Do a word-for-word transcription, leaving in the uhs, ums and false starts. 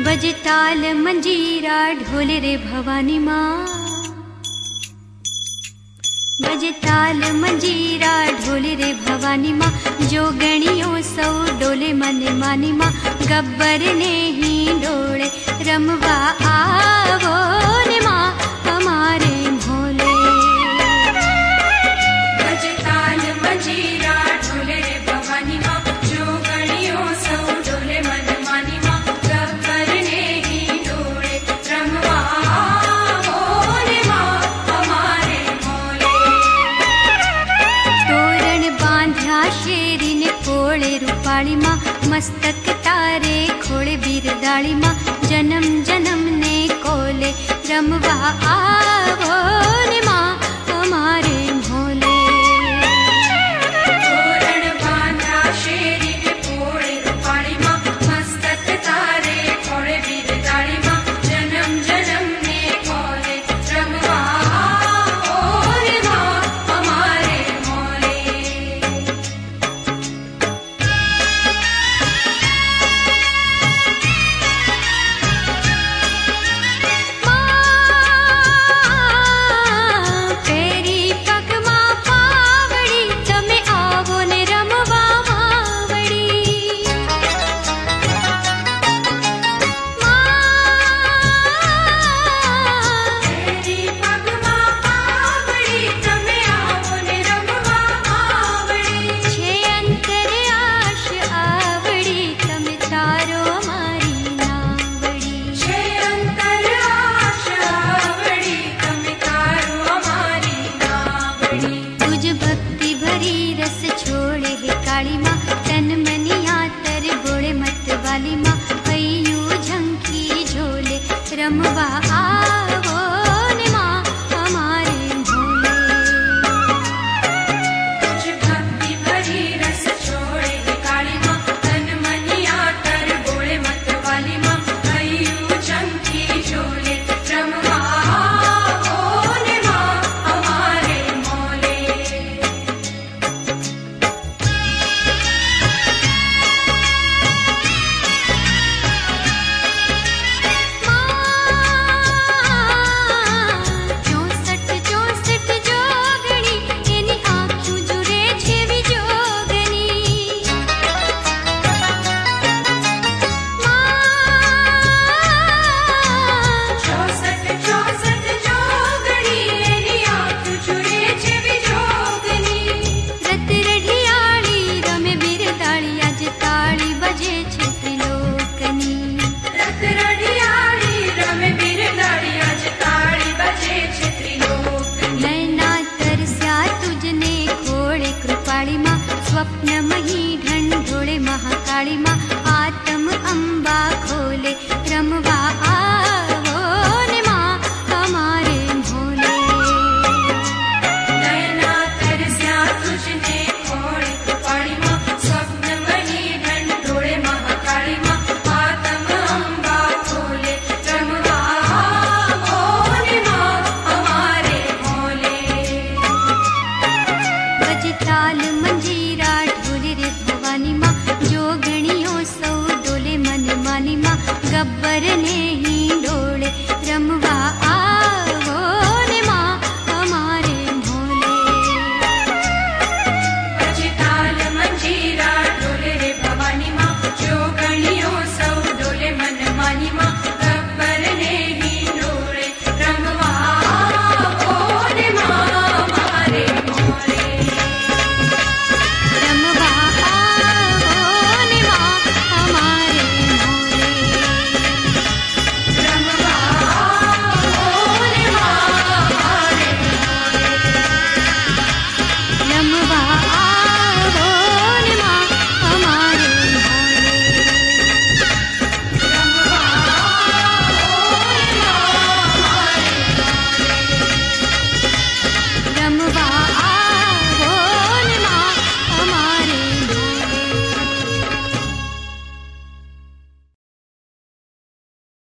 बजे ताल मंजीरा ढोल रे भवानी माँ, बजे ताल मंजीरा ढोल रे भवानी माँ, जो गणियों सौ डोले मन मानी माँ, गब्बर ने ही डोले रमवा आवो ने माँ हमारे भोले। बजे ताल मंजीरा ढोल रे भवानी माँ, जो गणियों सौ डोले मन मानी माँ, गब्बर ने ही डोले रमवा आवो ने माँ हमारे भोले। तोरण बांध्या शेरी ने कोले रूपाली माँ, मस्तक तारे खोले बिरदाली माँ, जन्म जन्म ने कोले रमवा आवो ने माँ हमारे भोले। तोरण बांधा शेरी ने कोले रूपाली माँ, मस्तक तारे खोले बिरदाली माँ, जन्म जन्म ने कोले रमवा आवो ने माँ हमारे भोले। रमवा आवो ने माँ हमारे भोले। तुझ भक्ति भरी रस छोड़े हे काली माँ, तन मनिया तर बोले मत वाली माँ, भैयू चमकी झोले रमवा आवो ने माँ हमारे भोले। स्वप्न मही ढंढोळे महाकाली माँ, आत्म अम्बा खोले रमवा आवो ने माँ हमारे भोले। नैना तरस्या तुझने खोले कृपाली माँ, स्वप्न मही ढंढोळे महाकाली माँ, आत्म अम्बा खोले रमवा आवो ने माँ हमारे भोले। बजे ताल मंजीरा ढोले रे भवानी माँ, जो गणियों सौ डोले मन मानी माँ, गब्बर ने